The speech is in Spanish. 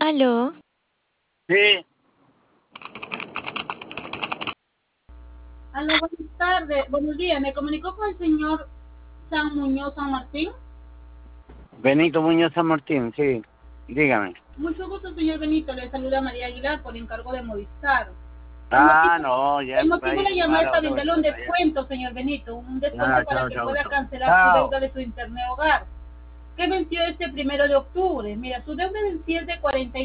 Aló, Sí, Aló, buenas tardes, buenos días. Me comunicó con el señor San Muñoz San Martín. Benito Muñoz San Martín, sí, dígame. Mucho gusto, señor Benito. Le saluda María Aguilar por encargo de Movistar. No, ya El motivo de vaya la a llamada llamar es a para otra venderle un persona, ya. descuento, señor Benito. Un descuento para Chao, que chao, pueda chao. cancelar su Chao. deuda de su internet hogar, que venció este 1 de octubre. Mira, su deuda vencía de 40